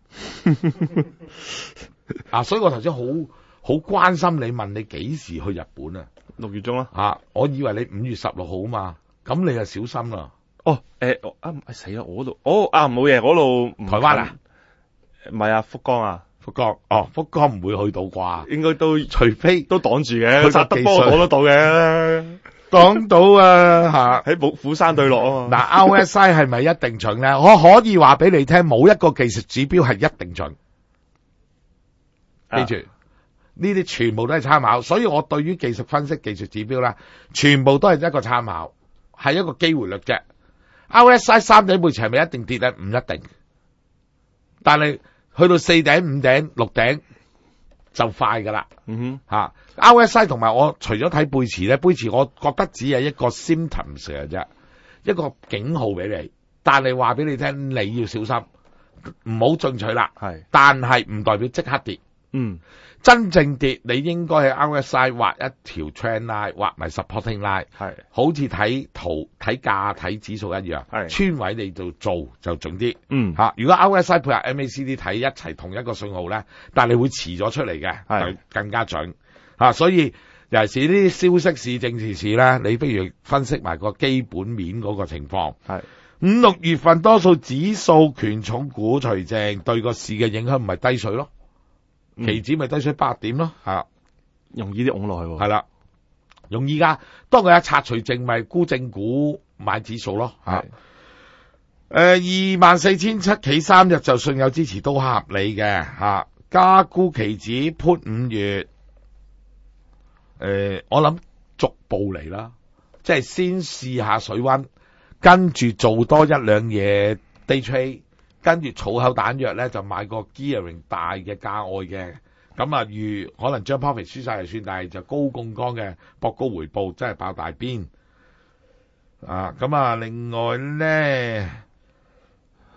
啊，所以我頭先好好關心你，問你幾時去日本啊？ 六月中啊！ 啊，我以為你五月十六號啊嘛，咁你就小心啦。 哦，誒、欸，啊，死啦！我嗰度，哦，啊，冇嘢，嗰度台灣啊？ 唔係啊，福岡啊， 福岡，哦，福岡唔會去到啩？應該都， 除非都擋住嘅， 佢殺得波擋得到嘅。 講到啊吓， 喺寶虎山對落啊嘛。 嗱，R S I 係咪一定準咧？我可以話俾你聽，冇一個技術指標係一定準。記住，呢啲全部都係參考，所以我對於技術分析、技術指標咧，全部都係一個參考，係一個機會率啫。R S I 三頂背馳係咪一定跌咧？唔一定，但係去到四頂、五頂、六頂就快噶啦。 嗯哼， 吓。R S I 同埋我除咗睇背馳咧，背馳我覺得只係一個 symptoms 嘅啫，一個警號俾你，但係話俾你聽，你要小心，唔好進取啦。係，但係唔代表即刻跌。嗯，真正跌你應該喺 R S I 畫一條 trend line， 畫埋 supporting line， 係，好似睇圖睇價睇指數一樣，係，穿位你就做就準啲。嗯，吓，如果 R S I 配合 M A C D 睇一齊同一個信號咧，但係你會遲咗出嚟嘅，係更加準。啊，所以尤其是呢啲消息市政治市咧，你不如分析埋個基本面嗰個情況。係五六月份多數指數權重股除淨，對個市嘅影響唔係低水咯，嗯、期指咪低水八點咯，係容易啲拱落去。係啦，容易噶。當佢一拆除淨，咪沽正股買指數咯。係誒，二萬四千七企三日就信有支持都合理嘅吓。加沽期指 put 五月。誒、呃，我諗逐步嚟啦，即係先試下水溫，跟住做多一兩嘢 day trade，跟住儲口彈藥咧就買個 gearing 大嘅價外嘅，咁啊預可能將 profit 輸晒就算，但係就高槓桿嘅博高回報，真係爆大邊啊！咁啊，另外咧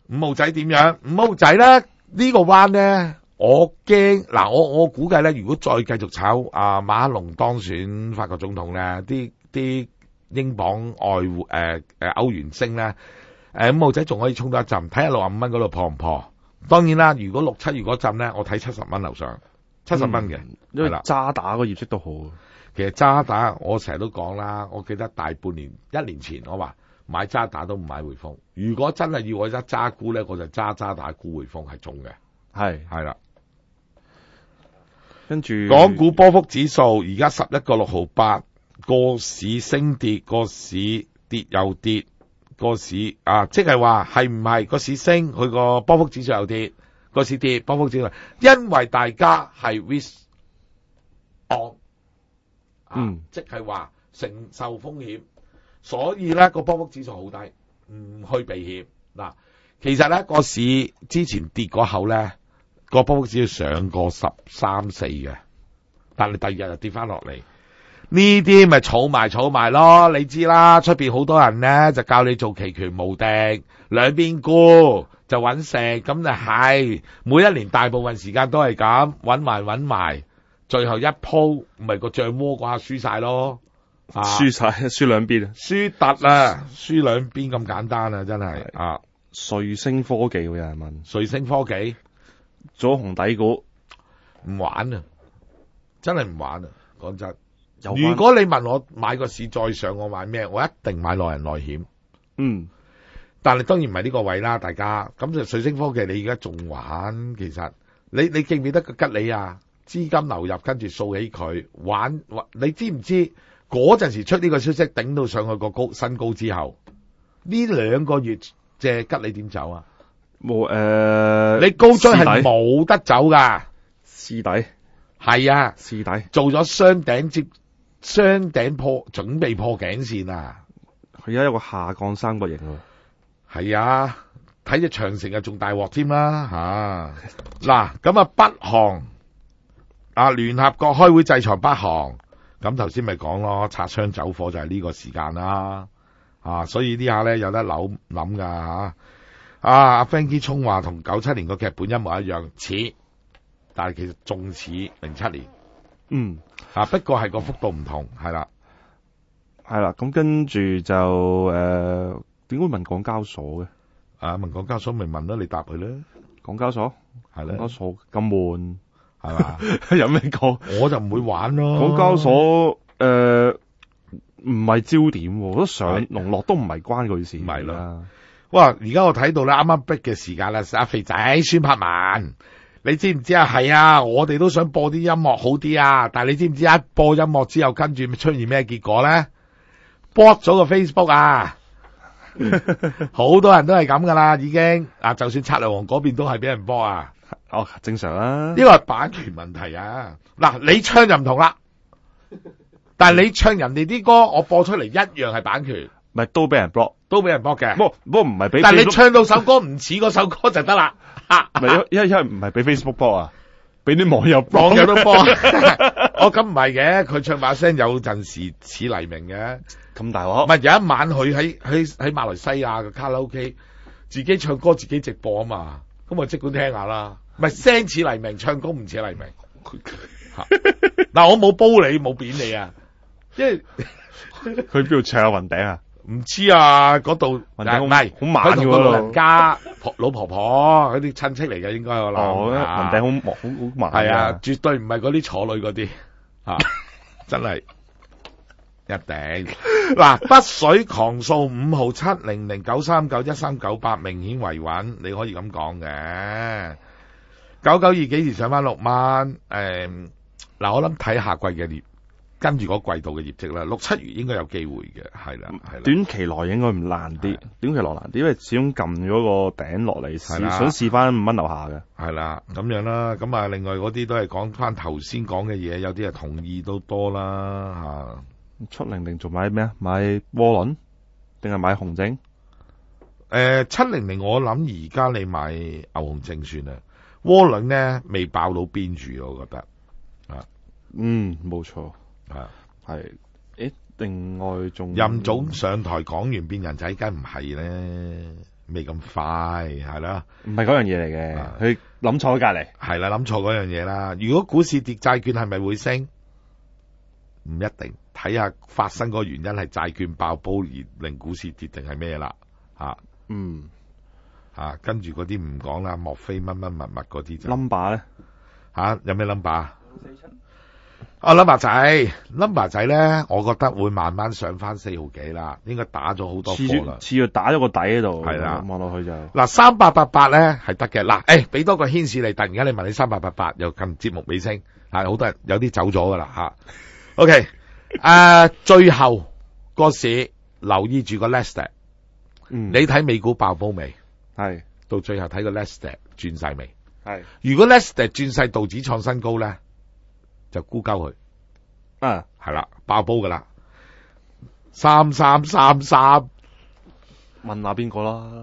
五號仔點樣？五號仔咧呢、呢個彎咧，我驚嗱，我我估計咧，如果再繼續炒啊馬克龍當選法國總統咧，啲啲英鎊外匯誒誒歐元升咧，誒五號仔仲可以衝多一陣，睇下六十五蚊嗰度破唔破？當然啦，如果六七月嗰陣咧，我睇七十蚊樓上，七十蚊嘅， 嗯、因為渣打個業績都好。 其實渣打我成日都講啦，我記得大半年一年前我話買渣打都唔買匯豐，如果真係要我一揸股咧，我就揸渣打沽匯豐係中嘅， 係係啦。 跟住港股波幅指數而家十一個六毫八，個市升跌，個市跌又跌，個市啊，即係話係唔係個市升，佢個波幅指數又跌，個市跌，波幅指數，因為大家係 risk on。嗯，即係話承受風險，所以咧個波幅指數好低，唔去避險。嗱，其實咧個市之前跌嗰口咧個波幅指數上過十三四嘅，但係第二日就跌翻落嚟。呢啲咪儲埋儲埋咯，你知啦，出邊好多人咧就教你做期權無敵，兩邊沽就揾食，咁就係每一年大部分時間都係咁揾埋揾埋。最後一鋪咪個醬窩嗰下輸晒咯， 輸晒輸兩邊啊， 輸突啊，輸兩邊咁簡單啊，真係啊！ 瑞星科技有人問， 瑞星科技做紅底股唔玩啊，真係唔玩啊！講真，如果你問我買個市再上，我買咩？我一定買內銀內險。 嗯， 但係當然唔係呢個位啦，大家咁就瑞星科技，你而家仲玩？其實你你記唔記得個吉利啊？資金流入，跟住掃起佢玩，你知唔知嗰陣時出呢個消息頂到上去個高新高之後，呢兩個月隻吉利點走啊？ 冇誒、呃， 你高追係冇得走噶， 試底係啊， 試底做咗雙頂接雙頂破，準備破頸線啊！ 佢而家有個下降三角形喎， 係啊，睇隻長城啊仲大鑊添啦吓！嗱咁啊，北韓。啊！聯合國開會制裁北韓，咁頭先咪講咯，擦槍走火就係呢個時間啦，啊！所以呢下咧有得諗諗噶吓，啊！阿 Frankie 聰話同九七年個劇本一模一樣，似，但係其實仲似零七年， 嗯， 啊，不過係個幅度唔同，係啦， 係啦，咁跟住就誒，點、呃、會問港交所嘅？ 啊，問港交所咪問啦，你答佢啦， 港交所係啦，港交所咁悶。係嘛？有咩講？ 我就唔會玩咯。 港交所誒唔係焦點，我都上龍落都唔係關佢事。 唔係啦。哇！而家我睇到咧，啱啱逼嘅時間啦，阿肥仔孫柏文，你知唔知啊？係啊，我哋都想播啲音樂好啲啊，但係你知唔知一播音樂之後，跟住出現咩結果咧？block 咗個 Facebook 啊！好多人都係咁噶啦，已經啊，就算策略王嗰邊都係俾人 block 啊。 哦，正常啦。呢個係版權問題啊！嗱，你唱就唔同啦，但係你唱人哋啲歌，我播出嚟一樣係版權， 咪都俾人 block， 都俾人 block 嘅。 不過不過唔係俾， 但係你唱到首歌唔似嗰首歌就得啦。 咪因因為唔係俾 Facebook block 啊，俾啲網友 block， 網友都 block。哦，咁唔係嘅，佢唱把聲有陣時似黎明嘅， 咁大鑊。 唔係有一晚佢喺喺喺馬來西亞嘅卡拉 OK， 自己唱歌自己直播啊嘛，咁我即管聽下啦。唔係聲似黎明，唱歌唔似黎明。嗱，我冇煲你，冇扁你啊！因為佢邊度唱啊？雲頂啊？ 唔知啊，嗰度唔係好慢嘅喎，老人家婆老婆婆嗰啲親戚嚟嘅，應該我諗。 哦，雲頂好好好慢。 係啊，絕對唔係嗰啲坐女嗰啲啊，真係一定。嗱，北水狂掃五號七零零九三九一三九八，明顯維穩，你可以咁講嘅。九九二幾時上翻六蚊？誒、嗯，嗱，我諗睇下季嘅業，跟住嗰季度嘅業績啦。六七月應該有機會嘅，係啦，係啦。 短期內應該唔難啲，短期內難啲，因為始終撳咗個頂落嚟，試想試翻五蚊樓下嘅。係啦，咁樣啦。咁啊，另外嗰啲都係講翻頭先講嘅嘢，有啲係同意都多啦嚇。 七零零仲買咩啊？買窩輪定係買紅證？ 誒，七零零我諗而家你買牛熊證算啦。窩輪咧未爆到邊住，我覺得啊， 嗯，冇錯， 係係，誒，另外仲任總上台講完變人仔，梗唔係咧， 未咁快，係啦， 唔係嗰樣嘢嚟嘅，佢諗錯喺隔離。 係啦，諗錯嗰樣嘢啦。如果股市跌，債券係咪會升？唔一定，睇下發生嗰個原因係債券爆煲而令股市跌定係咩啦？嚇， 嗯， 嚇，跟住嗰啲唔講啦，莫非乜乜物物嗰啲就 number 咧嚇，有咩 number 啊？啊 number 仔 number 仔咧，我覺得會慢慢上翻四毫幾啦，應該打咗好多貨啦， 似要打咗個底喺度， 係啦， 望落去就嗱三八八八咧係得嘅，嗱誒俾多個牽示你，突然間你問你三八八八又近節目尾聲，係好多人有啲走咗噶啦嚇。OK， 誒、呃、最後個市留意住個 Nasdaq， 嗯， 你睇美股爆煲未？ 係到最後睇個 Nasdaq 轉勢未？ 係， 如果 Nasdaq 轉勢道指創新高咧，就沽鳩佢。 啊， 係啦，爆煲噶啦，三三三三， 問下邊個啦？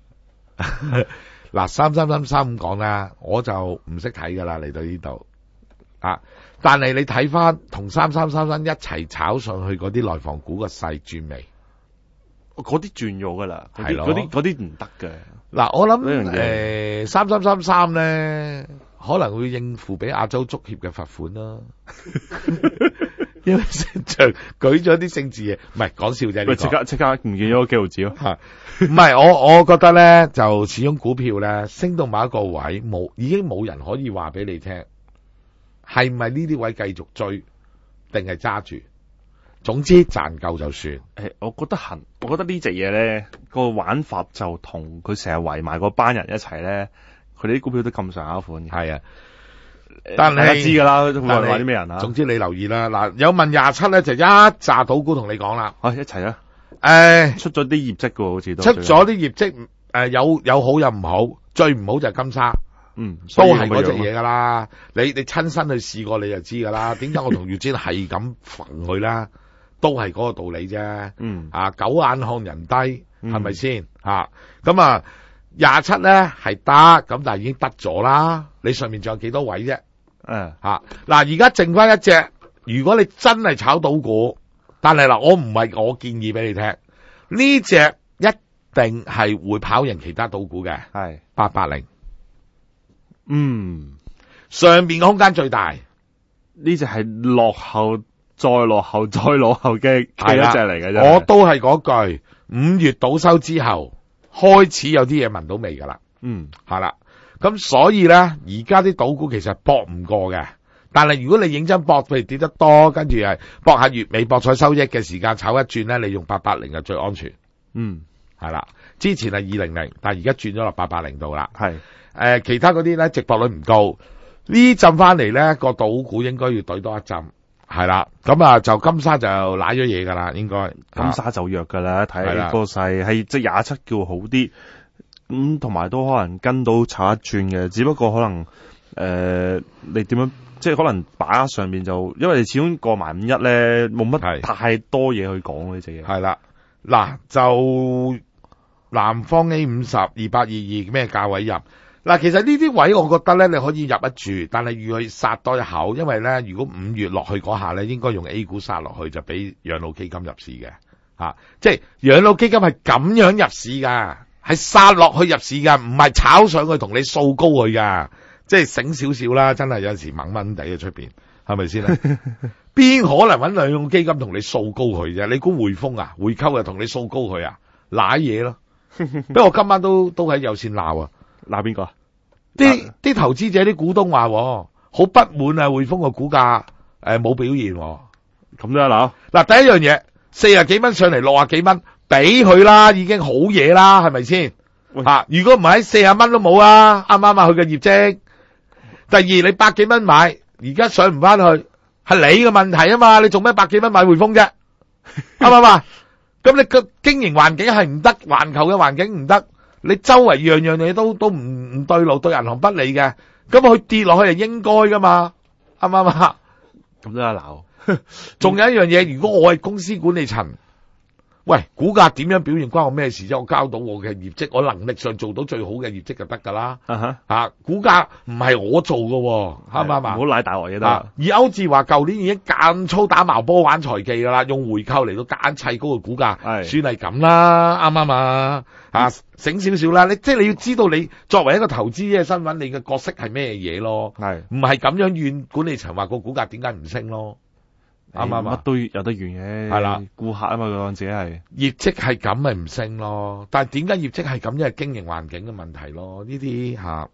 嗱，三三三三咁講啦，我就唔識睇噶啦，嚟到呢度啊，但係你睇翻同三三三三一齊炒上去嗰啲內房股個勢轉未？ 嗰啲轉咗噶啦，嗰啲係咯嗰啲嗰啲唔得嘅。 嗱，我諗呢樣嘢誒三三三三咧，可能會應付俾亞洲足協嘅罰款啦。因為成場舉咗啲政治嘢，唔係講笑啫。 喂，即刻即刻唔見咗個幾毫子咯。 吓，唔係我我覺得咧，就始終股票咧升到某一個位，冇已經冇人可以話俾你聽，係咪呢啲位繼續追，定係揸住？總之賺夠就算。 誒，我覺得行，我覺得呢隻嘢咧個玩法就同佢成日圍埋嗰班人一齊咧，佢哋啲股票都咁上下款嘅。 係啊。但大家係知噶啦， 但話係話啲咩人啊？ 總之你留意啦，嗱有問廿七咧就一紮賭股同你講啦， 啊一齊啊！ 誒出咗啲業績噶，好似都出咗啲業績，誒有有好有唔好，最唔好就係金沙， 嗯都係嗰隻嘢噶啦。你你親身去試過你就知噶啦。點解我同月堅係咁揈佢啦？都係嗰個道理啫。 嗯啊狗眼看人低， 嗯係咪先？吓咁啊廿七咧係得，咁但係已經得咗啦。你上面仲有幾多位啫？ 誒吓嗱，而家剩翻一隻，如果你真係炒賭股，但係嗱，我唔係我建議俾你聽，呢隻一定係會跑贏其他賭股嘅， 係八八零， 嗯上邊嘅空間最大， 呢隻係落後再落後再落後嘅嘅一隻嚟嘅啫。 我都係嗰句，五月倒收之後開始有啲嘢聞到味噶啦， 嗯係啦。咁所以咧，而家啲賭股其實搏唔過嘅，但係如果你認真搏，譬如跌得多，跟住係搏下月尾博彩收益嘅時間炒一轉咧，你用八八零就最安全。 嗯， 係啦，之前係二零零，但係而家轉咗落八八零度啦。 係誒，其他嗰啲咧，值博率唔高，呢浸翻嚟咧個賭股應該要懟多一浸，係啦。咁啊就金沙就瀨咗嘢噶啦，應該金沙就弱噶啦，睇係啦個勢係即係廿七叫好啲。咁同埋都可能跟到炒一轉嘅，只不過可能誒、呃、你點樣即係可能把握上面就，因為你始終過埋五一咧，冇乜太多嘢去講呢隻嘢。 係啦，嗱就南方 A 五十二八二二咩價位入？嗱，其實呢啲位我覺得咧你可以入一注，但係預去殺多一口，因為咧如果五月落去嗰下咧，應該用 A 股殺落去就俾養老基金入市嘅吓、啊，即係養老基金係咁樣入市噶。係殺落去入市噶，唔係炒上去同你掃高佢噶，即係醒少少啦。真係有陣時掹掹地喺出邊，係咪先咧？邊可能搵兩用基金同你掃高佢啫？你估匯豐啊、匯溝啊同你掃高佢啊？瀨嘢咯！不過我今晚都都喺有線鬧啊， 鬧邊個？ 啲啲投資者啲股東話好不滿啊，匯豐個股價誒冇表現， 咁都一鬧。 嗱，第一樣嘢四十幾蚊上嚟六十幾蚊。俾佢啦，已經好嘢啦，係咪先？啊，如果唔係四十蚊都冇啊，啱唔啱啊？佢嘅業績。第二，你百幾蚊買，而家上唔翻去，係你嘅問題啊嘛？你做咩百幾蚊買匯豐啫？啱唔啱啊？咁你個經營環境係唔得，環球嘅環境唔得，你周圍樣樣嘢都都唔唔對路，對銀行不利嘅，咁佢跌落去係應該噶嘛？啱唔啱啊？ 咁都一鬧。 仲有一樣嘢，如果我係公司管理層。 喂，股價點樣表現關我咩事啫？我交到我嘅業績，我能力上做到最好嘅業績就得㗎啦。 啊哈， 啊，股價唔係我做㗎喎，啱唔啱啊？ 唔好賴大鑊嘢得。 啊而歐智話舊年已經間粗打矛波玩財技㗎啦，用回購嚟到間砌高個股價， 係算係咁啦，啱唔啱啊？啊，醒少少啦，你即係你要知道你作為一個投資者嘅身份，你嘅角色係咩嘢咯？ 係唔係咁樣怨管理層話個股價點解唔升咯？啱唔啱乜啊？ 都有得怨嘅。 係啦， 顧客啊嘛，佢自己係。 業績係咁咪唔升咯，但係點解業績係咁？因為經營環境嘅問題咯，呢啲吓。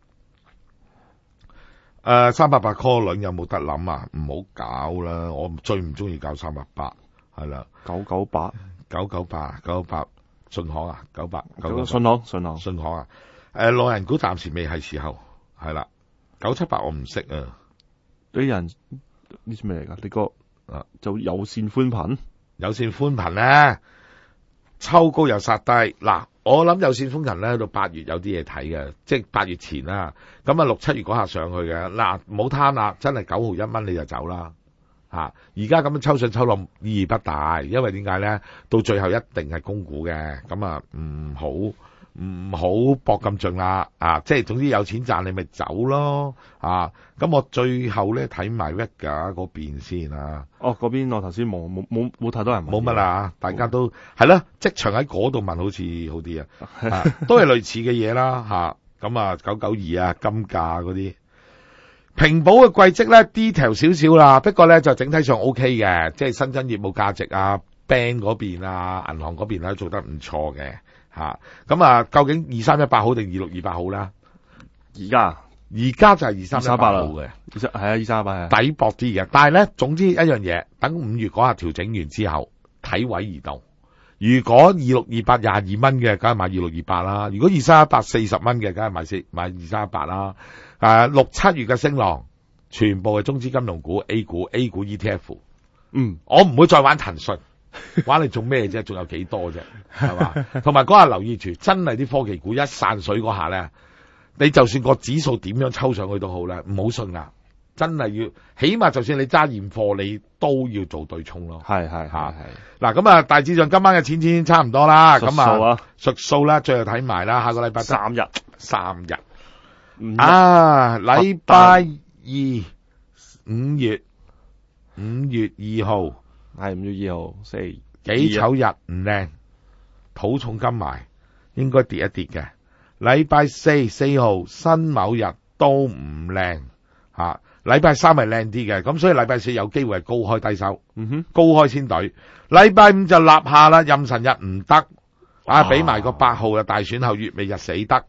誒，三百八 call 輪有冇得諗啊？唔好搞啦，我最唔中意搞三百八，係啦， 九九八， 九九八，九九八，信行啊，九八，九九信行，信行， 信行啊，誒，內人股暫時未係時候，係啦，九七八我唔識啊， 啲人呢啲咩嚟㗎？呢個啊就有線寬頻， 有線寬頻咧，抽高又殺低，嗱，我諗有線寬頻咧到八月有啲嘢睇嘅，即係八月前啦，咁啊六七月嗰下上去嘅，嗱，唔好貪啦，真係九毫一蚊你就走啦。啊！而家咁樣抽上抽落意義不大，因為點解咧？到最後一定係供股嘅，咁啊唔好唔好搏咁盡啦！啊，即係總之有錢賺你咪走咯！啊，咁我最後咧睇埋 Vega 嗰邊先啊。 哦，嗰邊我頭先冇冇冇冇太多人問， 冇乜啦，大家都係啦，即場喺嗰度問好似好啲啊，啊，都係類似嘅嘢啦嚇。咁啊九九二啊金價嗰啲。平保嘅季績咧 detail 少少啦，不過咧就整體上 O K 嘅，即係新增業務價值啊 ，bank 嗰邊啊，銀行嗰邊咧做得唔錯嘅吓。咁啊，究竟二三一八好定二六二八好咧？ 而家而家就係二三一八好嘅， 係啊，二三一八係抵搏啲嘅。但係咧，總之一樣嘢，等五月嗰下調整完之後，睇位而動。如果二六二八廿二蚊嘅，梗係買二六二八啦；如果二三一八四十蚊嘅，梗係買四買二三一八啦。誒，六七月嘅升浪，全部係中資金融股、A 股、A 股 E T F。 嗯， 我唔會再玩騰訊，玩你做咩啫？仲有幾多啫？係嘛？同埋嗰下留意住，真係啲科技股一散水嗰下咧，你就算個指數點樣抽上去都好咧，唔好信啊！真係要，起碼就算你揸現貨，你都要做對沖咯。 係係係係。 嗱，咁啊，大致上今晚嘅錢錢差唔多啦。咁啊， 啊，術數啦，最後睇埋啦，下個禮拜三日， 三日。啊，禮拜二五月五月二號係五月二號，四幾丑日唔靚，土重金埋，應該跌一跌嘅。禮拜四四號辛卯日都唔靚吓，禮拜三係靚啲嘅，咁所以禮拜四有機會係高開低收， 嗯哼， 高開先對。禮拜五就立下啦，壬辰日唔得，啊，俾埋個八號嘅大選後月尾日死得。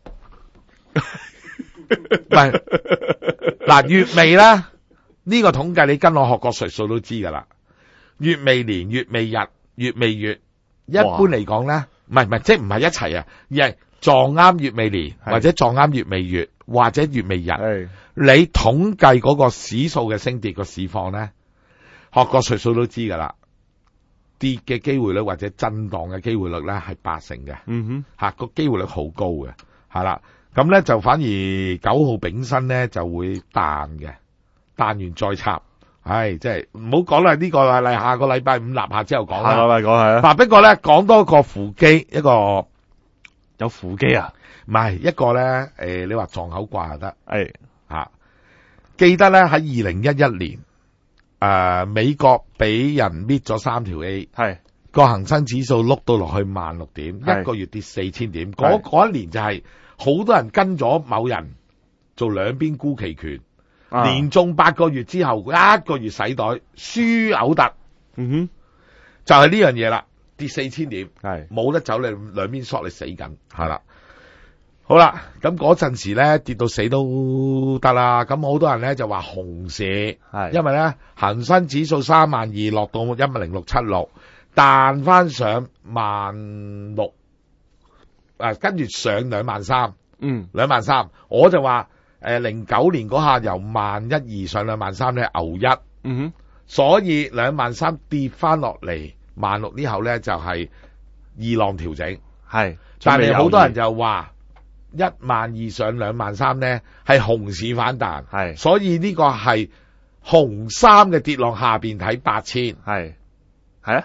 喂，嗱，月尾啦，呢個統計你跟我學過術數都知噶啦。月尾年、月尾日、月尾月，一般嚟講咧，唔係唔係，即係唔係一齊啊，而係撞啱月尾年，或者撞啱月尾月，或者月尾日。你統計嗰個指數嘅升跌個市況咧，學過術數都知噶啦。跌嘅機會率或者震盪嘅機會率咧係八成嘅， 嗯哼， 吓個機會率好高嘅，係啦。咁咧就反而九號丙申咧就會彈嘅，彈完再插，唉，即係唔好講啦，呢個禮下個禮拜五立下之後講啦。 下個禮拜講係啊。 嗱，不過咧講多個扶基，一個有扶基啊， 唔係一個咧，誒、呃，你話撞口掛就得， 係吓、啊，記得咧喺二零一一年，誒、呃，美國俾人搣咗三條 A， 係個恒生指數碌到落去萬六點，一個月跌四千點，嗰嗰一年就係、是。好多人跟咗某人做兩邊沽期權，啊、連中八個月之後，一個月洗袋，輸嘔突， 嗯哼， 就係呢樣嘢啦，跌四千點， 係冇得走，你兩邊索你死緊，係啦，好啦，咁嗰陣時咧跌到死都得啦，咁好多人咧就話熊市，係，因為咧恒生指數三萬二落到一萬零六七六，彈翻上萬六。啊，跟住上兩萬三，嗯，兩萬三，我就話誒，零九年嗰下由萬一二上兩萬三咧，牛一，嗯哼，所以兩萬三跌翻落嚟萬六呢後咧就係、是、二浪調整，係，但係好多人就話一萬二上兩萬三咧係熊市反彈，係，所以呢個係熊三嘅跌浪下邊睇八千，係，係啊。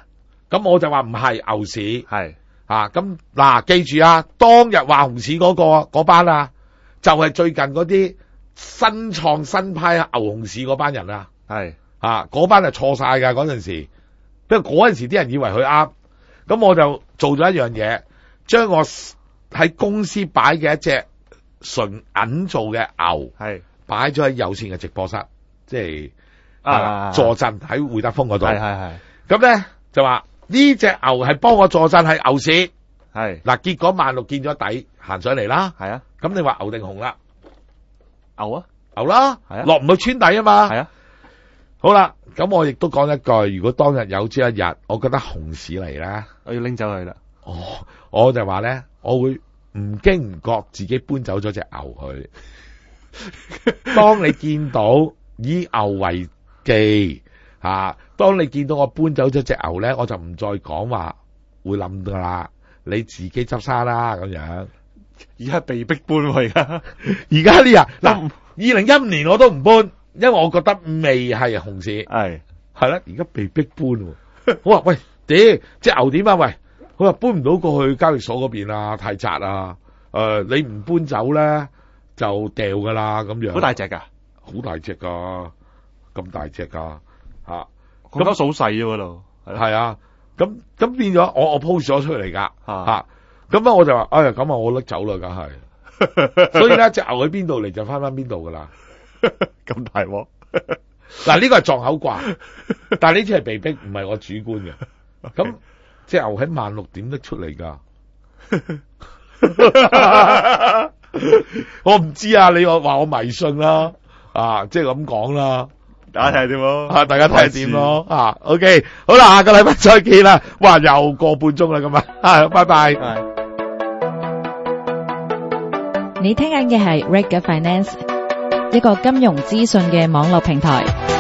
咁我就話唔係牛市， 係啊，咁嗱，記住啊，當日話熊市嗰、個嗰班啊，就係、最近嗰啲新創新派牛熊市嗰班人啊， 係啊，嗰班係錯晒㗎嗰陣時，不過嗰陣時啲人以為佢啱，咁我就做咗一樣嘢，將我喺公司擺嘅一隻純銀做嘅牛， 係擺咗喺有線嘅直播室，即係啊坐鎮喺會德豐嗰度， 係係係咁咧就話呢隻牛係幫我坐鎮喺牛市， 係嗱，結果萬六見咗底行上嚟啦， 係啊咁你話牛定熊啦？ 牛啊牛啦， 係啊落唔去穿底啊嘛， 係啊好啦，咁我亦都講一句，如果當日有朝一日，我覺得熊市嚟咧， 我要拎走佢啦。 哦，我就話咧，我會唔經唔覺自己搬走咗隻牛去。當你見到以牛為記啊，當你見到我搬走咗隻牛咧，我就唔再講話會冧噶啦，你自己執生啦咁樣。 而家被逼搬喎，而家而家呢日嗱，二零一五年我都唔搬，因為我覺得未係熊市。 係係啦，而家被逼搬喎。我話喂，屌，隻牛點啊？喂，佢話搬唔到過去交易所嗰邊啊，太窄啊。誒、呃，你唔搬走咧，就掉噶啦咁樣。 好大隻㗎， 好大隻噶，咁大隻噶嚇。 咁多數細啫嗰度。 係啊，咁咁變咗我我 post 咗出嚟噶啊嚇。咁啊我就話，哎呀，咁啊我拎走啦，梗係。所以咧，隻牛喺邊度嚟就翻翻邊度噶啦。 咁大鑊。 嗱，呢個係撞口掛，但係呢次係被逼，唔係我主觀嘅。咁隻牛喺萬六點拎出嚟噶，我唔知啊。你話話我迷信啦，啊，即係咁講啦。 大家睇下點咯， 啊，大家睇下點咯。啊 ，OK，好啦，下個禮拜再見啦。哇，又個半鐘啦，咁啊，啊，拜拜。 係。 你聽緊嘅係 Reg Finance，一個金融資訊嘅網絡平台。